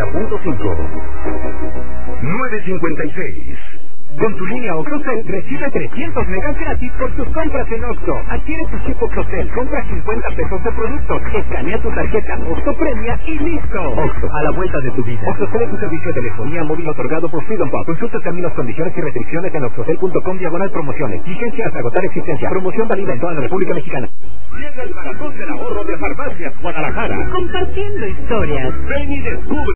90.5. 956. Con tu línea OxxoCell recibe 300 megas gratis por tus compras en Oxxo. Adquiere tu chip OxxoCell, compra 50 pesos de productos, escanea tu tarjeta Oxxo Premia y listo. Oxxo, a la vuelta de tu vida. OxxoCell es tu servicio de telefonía móvil otorgado por Freedom Pop. Consulta términos, condiciones y restricciones en oxxocell.com/promociones. Vigencia hasta agotar existencia. Promoción válida en toda la República Mexicana. Llega el maratón del ahorro de Farmacias Guadalajara. Compartiendo historias. Ven y descubre